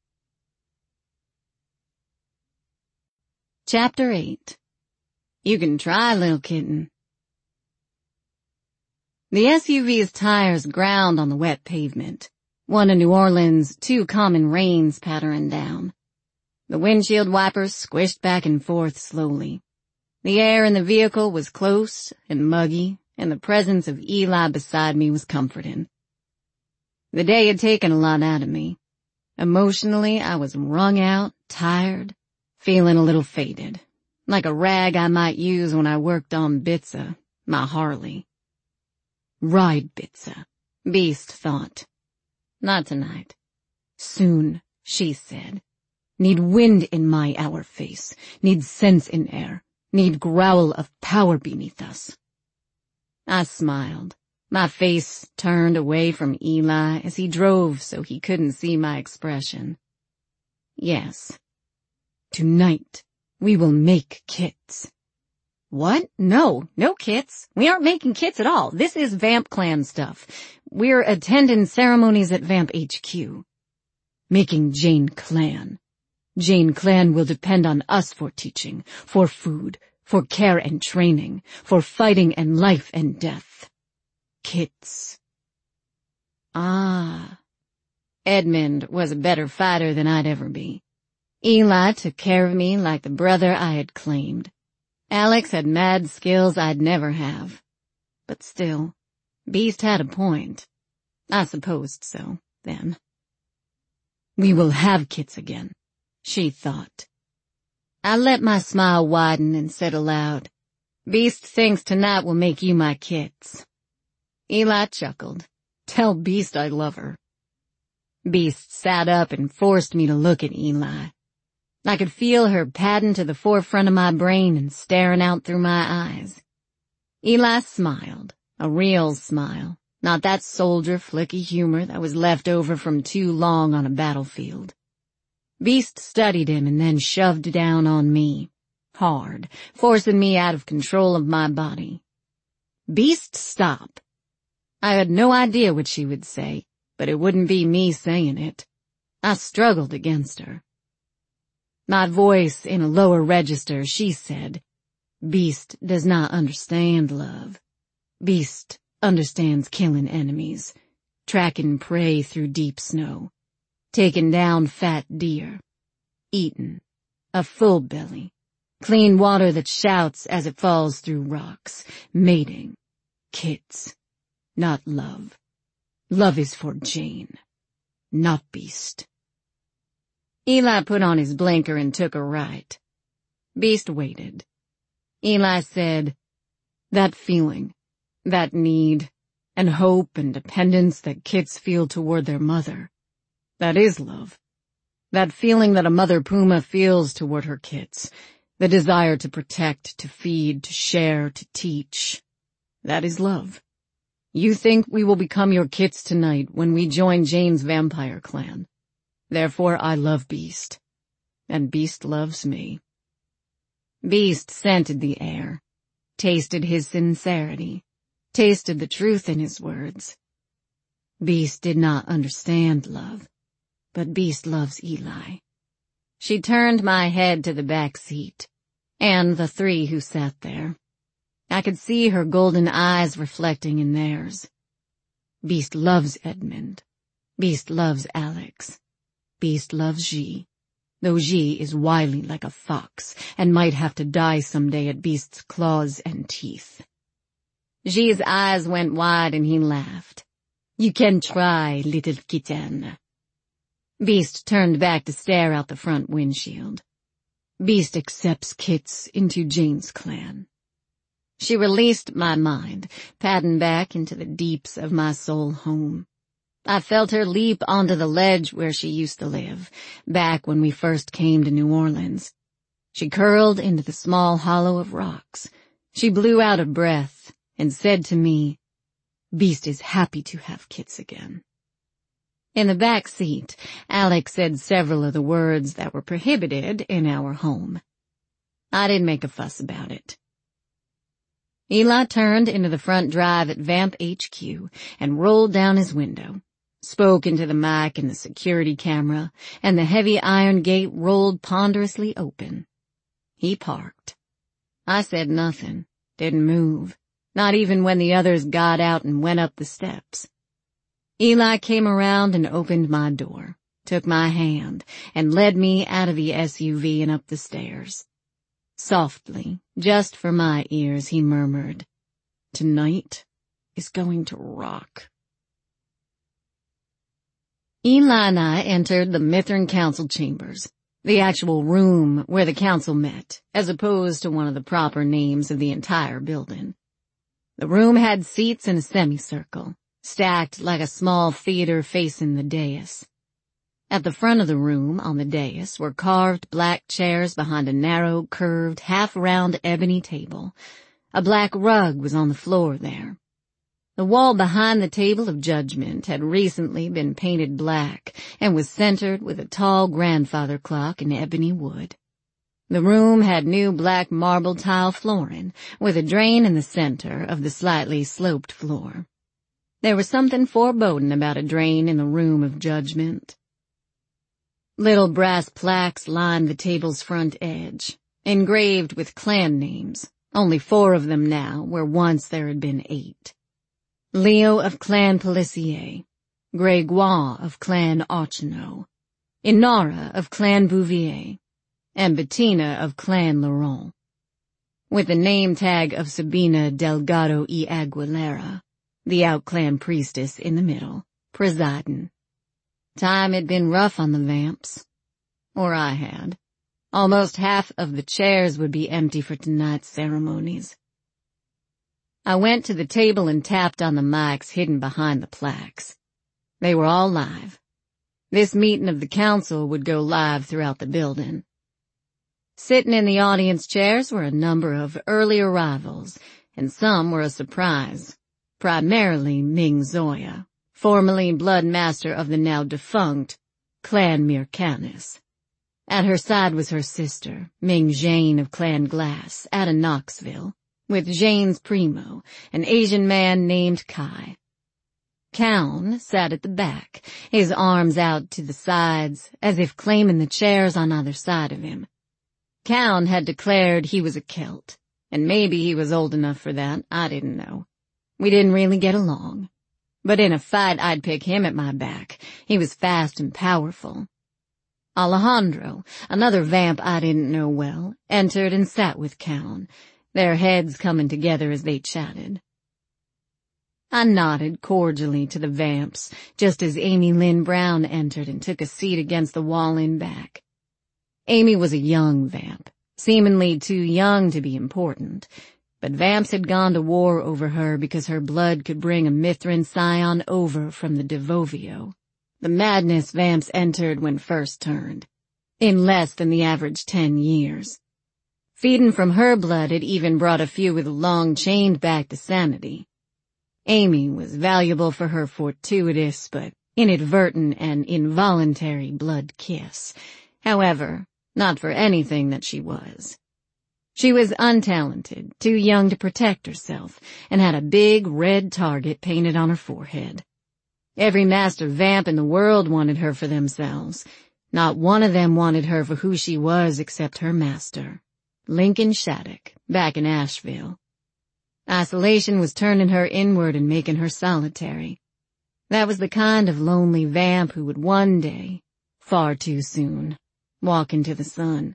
Chapter 8. You can try, little kitten. The SUV's tires ground on the wet pavement, one of New Orleans' 2 common rains pattering down. The windshield wipers squished back and forth slowly. The air in the vehicle was close and muggy, and the presence of Eli beside me was comforting. The day had taken a lot out of me. Emotionally, I was wrung out, tired, feeling a little faded, like a rag I might use when I worked on Bitsa, my Harley. Ride, Bitsa, Beast thought. Not tonight. Soon, she said. Need wind in my hour face, need sense in air, need growl of power beneath us. I smiled, my face turned away from Eli as he drove so he couldn't see my expression. Yes. Tonight, we will make kits. What? No kits. We aren't making kits at all. This is Vamp Clan stuff. We're attending ceremonies at Vamp HQ. Making Jane Clan. Jane Clan will depend on us for teaching, for food, for care and training, for fighting and life and death. Kits. Ah. Edmund was a better fighter than I'd ever be. Eli took care of me like the brother I had claimed. Alex had mad skills I'd never have. But still, Beast had a point. I supposed so, then. We will have kits again, she thought. I let my smile widen and said aloud, Beast thinks tonight will make you my kits. Eli chuckled. Tell Beast I love her. Beast sat up and forced me to look at Eli. I could feel her padding to the forefront of my brain and staring out through my eyes. Eli smiled, a real smile, not that soldier flicky humor that was left over from too long on a battlefield. Beast studied him and then shoved down on me, hard, forcing me out of control of my body. Beast, stop. I had no idea what she would say, but it wouldn't be me saying it. I struggled against her. My voice in a lower register, she said, Beast does not understand love. Beast understands killing enemies, tracking prey through deep snow, taking down fat deer, eating, a full belly, clean water that shouts as it falls through rocks, mating, kits, not love. Love is for Jane, not Beast. Eli put on his blinker and took a right. Beast waited. Eli said, that feeling, that need, and hope and dependence that kits feel toward their mother, that is love. That feeling that a mother puma feels toward her kits, the desire to protect, to feed, to share, to teach, that is love. You think we will become your kits tonight when we join Jane's vampire clan. Therefore I love Beast, and Beast loves me. Beast scented the air, tasted his sincerity, tasted the truth in his words. Beast did not understand love, but Beast loves Eli. She turned my head to the back seat, and the 3 who sat there. I could see her golden eyes reflecting in theirs. Beast loves Edmund. Beast loves Alex. Beast loves G, though G is wily like a fox and might have to die someday at Beast's claws and teeth. G's eyes went wide and he laughed. You can try, little kitten. Beast turned back to stare out the front windshield. Beast accepts kits into Jane's clan. She released my mind, padding back into the deeps of my soul home. I felt her leap onto the ledge where she used to live, back when we first came to New Orleans. She curled into the small hollow of rocks. She blew out a breath and said to me, "Beast is happy to have kits again." In the back seat, Alex said several of the words that were prohibited in our home. I didn't make a fuss about it. Eli turned into the front drive at Vamp HQ and rolled down his window, spoke into the mic and the security camera, and the heavy iron gate rolled ponderously open. He parked. I said nothing, didn't move, not even when the others got out and went up the steps. Eli came around and opened my door, took my hand, and led me out of the SUV and up the stairs. Softly, just for my ears, he murmured, "Tonight is going to rock." Eli and I entered the Mithrin Council chambers, the actual room where the council met, as opposed to one of the proper names of the entire building. The room had seats in a semicircle, stacked like a small theater facing the dais. At the front of the room, on the dais, were carved black chairs behind a narrow, curved, half-round ebony table. A black rug was on the floor there. The wall behind the table of judgment had recently been painted black and was centered with a tall grandfather clock in ebony wood. The room had new black marble tile flooring, with a drain in the center of the slightly sloped floor. There was something foreboding about a drain in the room of judgment. Little brass plaques lined the table's front edge, engraved with clan names, only 4 of them now, where once there had been 8. Leo of Clan Pelissier, Gregoire of Clan Archino, Inara of Clan Bouvier, and Bettina of Clan Laurent, with the name tag of Sabina Delgado y Aguilera, the out-clan priestess in the middle, presiding. Time had been rough on the Vamps. Or I had. Almost half of the chairs would be empty for tonight's ceremonies. I went to the table and tapped on the mics hidden behind the plaques. They were all live. This meeting of the council would go live throughout the building. Sitting in the audience chairs were a number of early arrivals, and some were a surprise. Primarily Ming Zoya, formerly Blood Master of the now defunct Clan Mircanis. At her side was her sister, Ming Jane of Clan Glass, out of Knoxville, with Jane's primo, an Asian man named Kai. Cowan sat at the back, his arms out to the sides, as if claiming the chairs on either side of him. Cowan had declared he was a Celt, and maybe he was old enough for that, I didn't know. We didn't really get along. But in a fight I'd pick him at my back. He was fast and powerful. Alejandro, another vamp I didn't know well, entered and sat with Cowan, their heads coming together as they chatted. I nodded cordially to the vamps, just as Amy Lynn Brown entered and took a seat against the wall in back. Amy was a young vamp, seemingly too young to be important, but vamps had gone to war over her because her blood could bring a Mithrin scion over from the Devovio. The madness vamps entered when first turned, in less than the average 10 years. Feeding from her blood had even brought a few with a long chained back to sanity. Amy was valuable for her fortuitous but inadvertent and involuntary blood kiss. However, not for anything that she was. She was untalented, too young to protect herself, and had a big red target painted on her forehead. Every master vamp in the world wanted her for themselves. Not one of them wanted her for who she was except her master, Lincoln Shattuck, back in Asheville. Isolation was turning her inward and making her solitary. That was the kind of lonely vamp who would one day, far too soon, walk into the sun.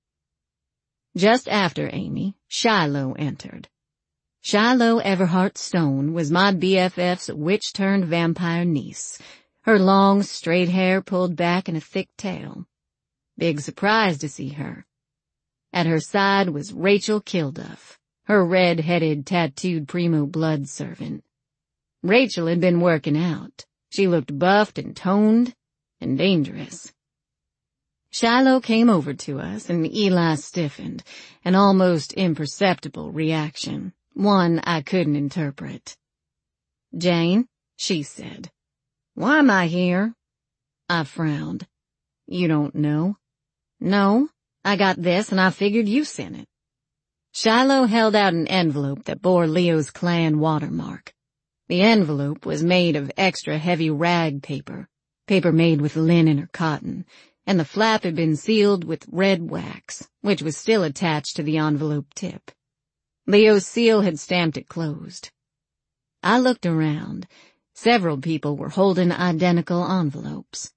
Just after Amy, Shiloh entered. Shiloh Everhart Stone was my BFF's witch-turned-vampire niece, her long, straight hair pulled back in a thick tail. Big surprise to see her. At her side was Rachel Kilduff, her red-headed, tattooed primo blood servant. Rachel had been working out, She looked buffed and toned and dangerous. Shiloh came over to us, and Eli stiffened, an almost imperceptible reaction, one I couldn't interpret. "Jane," she said. "Why am I here?" I frowned. "You don't know?" "No, I got this and I figured you sent it." Shiloh held out an envelope that bore Leo's clan watermark. The envelope was made of extra heavy rag paper made with linen or cotton, and the flap had been sealed with red wax, which was still attached to the envelope tip. Leo's seal had stamped it closed. I looked around. Several people were holding identical envelopes.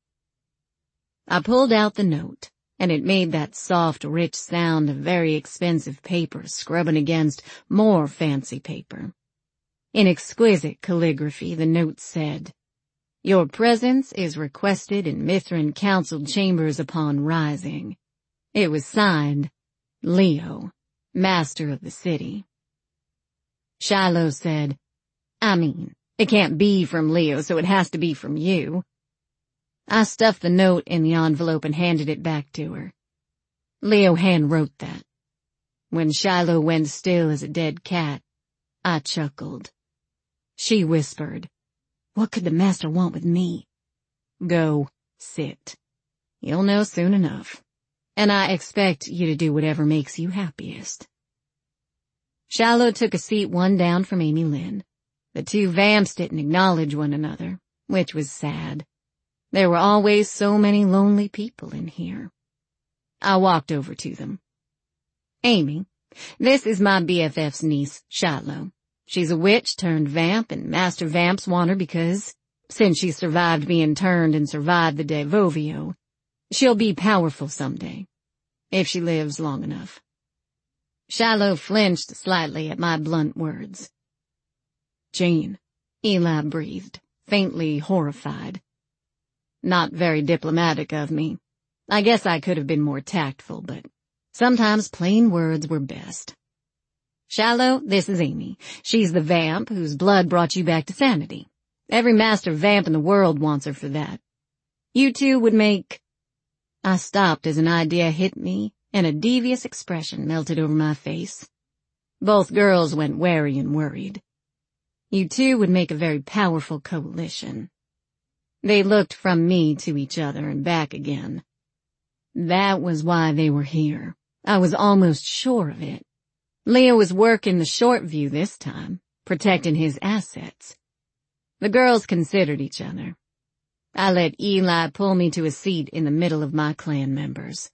I pulled out the note, and it made that soft, rich sound of very expensive paper scrubbing against more fancy paper. In exquisite calligraphy, the note said, "Your presence is requested in Mithrin Council chambers upon rising." It was signed, Leo, Master of the City. Shiloh said, "I mean, it can't be from Leo, so it has to be from you." I stuffed the note in the envelope and handed it back to her. "Leo hand-wrote that." When Shiloh went still as a dead cat, I chuckled. She whispered, "What could the master want with me?" "Go, sit. You'll know soon enough. And I expect you to do whatever makes you happiest." Shiloh took a seat one down from Amy Lynn. The two vamps didn't acknowledge one another, which was sad. There were always so many lonely people in here. I walked over to them. "Amy, this is my BFF's niece, Shiloh. She's a witch turned vamp, and Master Vamps want her because, since she survived being turned and survived the Devovio, she'll be powerful someday, if she lives long enough." Shiloh flinched slightly at my blunt words. "Jane," Eli breathed, faintly horrified. Not very diplomatic of me. I guess I could have been more tactful, but sometimes plain words were best. "Shiloh, this is Amy. She's the vamp whose blood brought you back to sanity. Every master vamp in the world wants her for that. You two would make—" I stopped as an idea hit me, and a devious expression melted over my face. Both girls went wary and worried. "You two would make a very powerful coalition." They looked from me to each other and back again. That was why they were here. I was almost sure of it. Leo was working the short view this time, protecting his assets. The girls considered each other. I let Eli pull me to a seat in the middle of my clan members.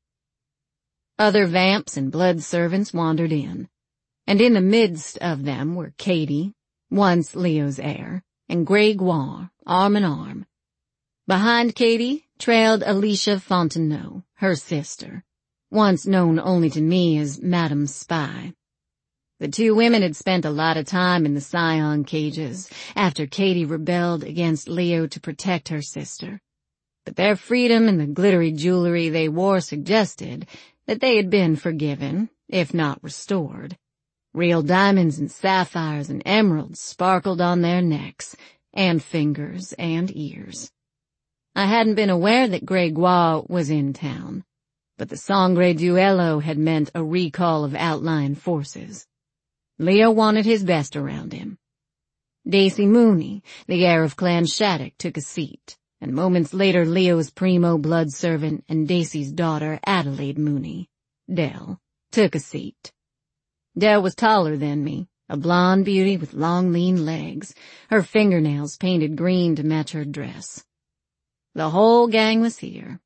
Other vamps and blood servants wandered in, and in the midst of them were Katie, once Leo's heir, and Gregoire, arm in arm. Behind Katie trailed Alicia Fontenot, her sister, once known only to me as Madame Spy. The two women had spent a lot of time in the Scion cages after Katie rebelled against Leo to protect her sister. But their freedom and the glittery jewelry they wore suggested that they had been forgiven, if not restored. Real diamonds and sapphires and emeralds sparkled on their necks, and fingers and ears. I hadn't been aware that Gregoire was in town, but the Sangre Duello had meant a recall of outlying forces. Leo wanted his best around him. Daisy Mooney, the heir of Clan Shattuck, took a seat, and moments later Leo's primo blood servant and Daisy's daughter, Adelaide Mooney, Dell, took a seat. Dell was taller than me, a blonde beauty with long lean legs, her fingernails painted green to match her dress. The whole gang was here.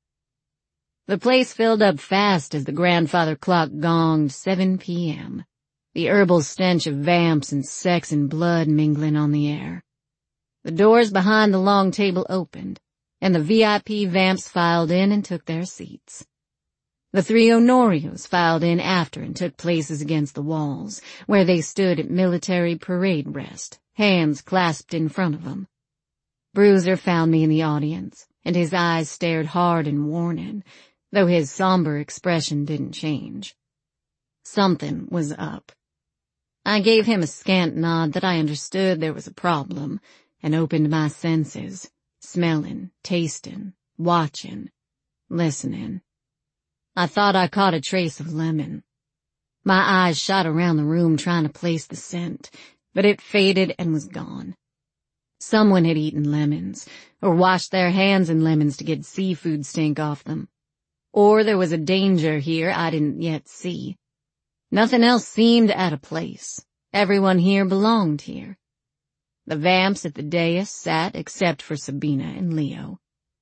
The place filled up fast as the grandfather clock gonged 7 p.m., the herbal stench of vamps and sex and blood mingling on the air. The doors behind the long table opened, and the VIP vamps filed in and took their seats. The 3 Honorios filed in after and took places against the walls, where they stood at military parade rest, hands clasped in front of them. Bruiser found me in the audience, and his eyes stared hard and warning, though his somber expression didn't change. Something was up. I gave him a scant nod that I understood there was a problem, and opened my senses, smelling, tasting, watching, listening. I thought I caught a trace of lemon. My eyes shot around the room trying to place the scent, but it faded and was gone. Someone had eaten lemons, or washed their hands in lemons to get seafood stink off them. Or there was a danger here I didn't yet see. Nothing else seemed out of place. Everyone here belonged here. The vamps at the dais sat except for Sabina and Leo.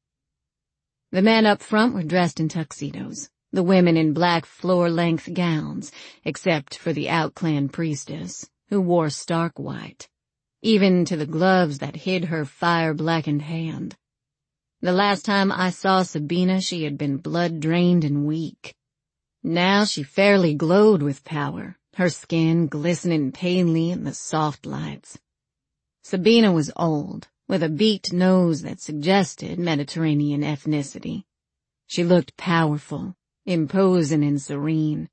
The men up front were dressed in tuxedos, the women in black floor-length gowns, except for the outclan priestess, who wore stark white, even to the gloves that hid her fire-blackened hand. The last time I saw Sabina, she had been blood-drained and weak. Now she fairly glowed with power, her skin glistening palely in the soft lights. Sabina was old, with a beaked nose that suggested Mediterranean ethnicity. She looked powerful, imposing and serene.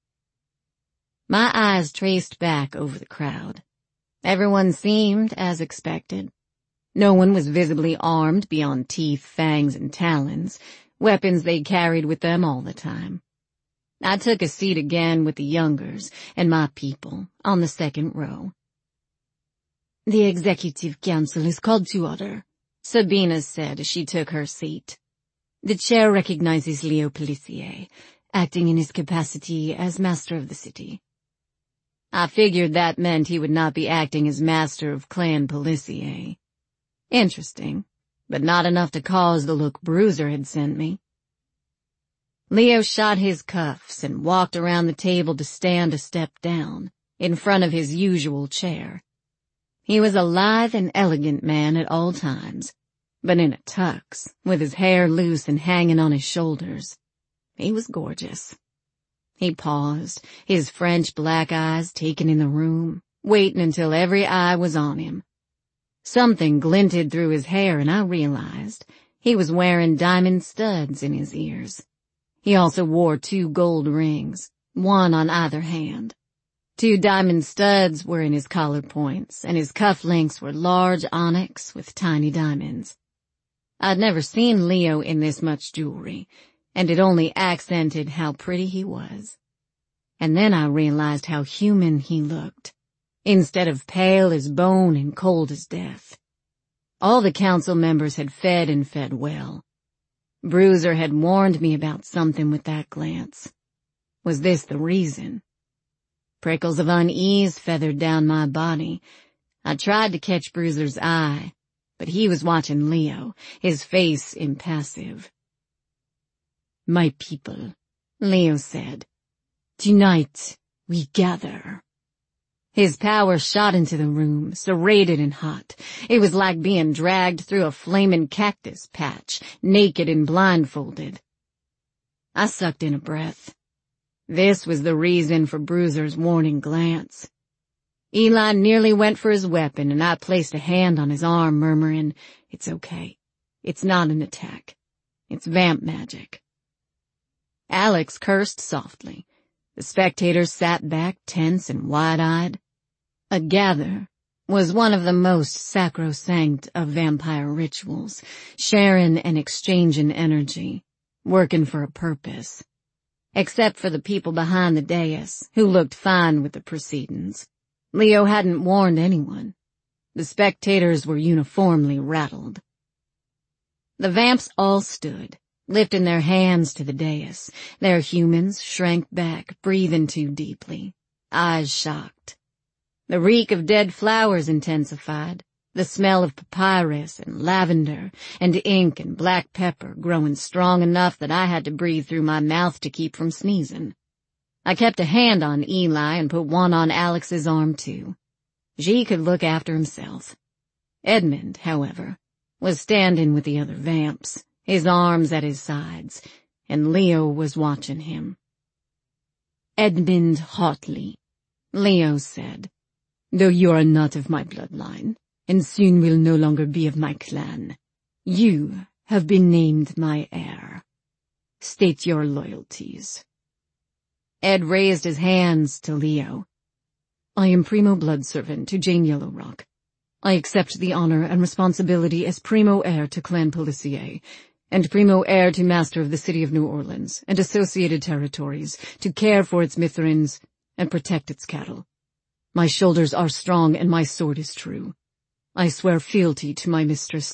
My eyes traced back over the crowd. Everyone seemed as expected. No one was visibly armed beyond teeth, fangs, and talons, weapons they carried with them all the time. I took a seat again with the youngers and my people on the second row. "The Executive Council is called to order," Sabina said as she took her seat. "The chair recognizes Leo Pelissier, acting in his capacity as master of the city." I figured that meant he would not be acting as master of Clan Pelissier. Interesting, but not enough to cause the look Bruiser had sent me. Leo shot his cuffs and walked around the table to stand a step down, in front of his usual chair. He was a lithe and elegant man at all times, but in a tux, with his hair loose and hanging on his shoulders. He was gorgeous. He paused, his French black eyes taking in the room, waiting until every eye was on him. Something glinted through his hair and I realized he was wearing diamond studs in his ears. He also wore 2 gold rings, one on either hand. 2 diamond studs were in his collar points, and his cufflinks were large onyx with tiny diamonds. I'd never seen Leo in this much jewelry, and it only accented how pretty he was. And then I realized how human he looked, instead of pale as bone and cold as death. All the council members had fed and fed well. Bruiser had warned me about something with that glance. Was this the reason? Prickles of unease feathered down my body. I tried to catch Bruiser's eye, but he was watching Leo, his face impassive. "My people," Leo said, "tonight we gather." His power shot into the room, serrated and hot. It was like being dragged through a flaming cactus patch, naked and blindfolded. I sucked in a breath. This was the reason for Bruiser's warning glance. Eli nearly went for his weapon, and I placed a hand on his arm, murmuring, "It's okay. It's not an attack. It's vamp magic." Alex cursed softly. The spectators sat back tense and wide-eyed. A gather was one of the most sacrosanct of vampire rituals, sharing and exchanging energy, working for a purpose. Except for the people behind the dais, who looked fine with the proceedings. Leo hadn't warned anyone. The spectators were uniformly rattled. The vamps all stood, lifting their hands to the dais. Their humans shrank back, breathing too deeply, eyes shocked. The reek of dead flowers intensified, the smell of papyrus and lavender and ink and black pepper growing strong enough that I had to breathe through my mouth to keep from sneezing. I kept a hand on Eli and put one on Alex's arm too. G could look after himself. Edmund, however, was standing with the other vamps, his arms at his sides, and Leo was watching him. "Edmund Hartley," Leo said, "though you are not of my bloodline, and soon will no longer be of my clan, you have been named my heir. State your loyalties." Ed raised his hands to Leo. "I am primo blood servant to Jane Yellowrock. I accept the honor and responsibility as primo heir to Clan Policier, and primo heir to Master of the City of New Orleans and associated territories, to care for its Mithrins and protect its cattle. My shoulders are strong and my sword is true. I swear fealty to my mistress,